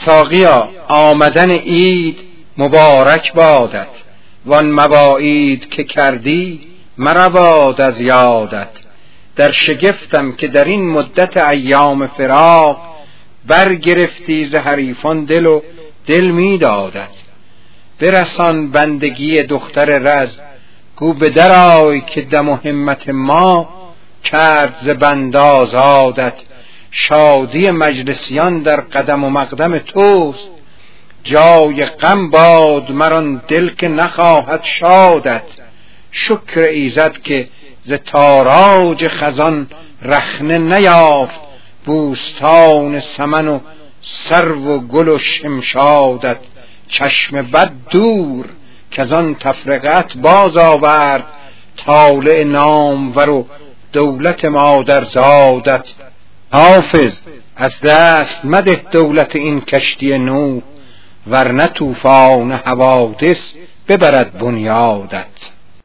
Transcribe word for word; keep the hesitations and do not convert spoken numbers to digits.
ساقیا آمدن عید مبارک بادت، وان مواعید که کردی مرباد از یادت. در شگفتم که در این مدت ایام فراق، برگرفتی ز حریفان دل و دل می دادت. برسان بندگی دختر رز، گو به در آی که دم و همت ما کرد ز بند آزادت. شادی مجلسیان در قدم و مقدم توست، جای غم باد مران دل که نخواهد شادت. شکر ایزد که ز تاراج خزان رخنه نیافت، بوستان سمن و سرو و گل و شمشادت. چشم بد دور که از آن تفرقت باز آورد، طالع نامور و دولت مادرزادت. حافظ از دست مده دولت این کشتی نوح، ورنه طوفان حوادث ببرد بنیادت.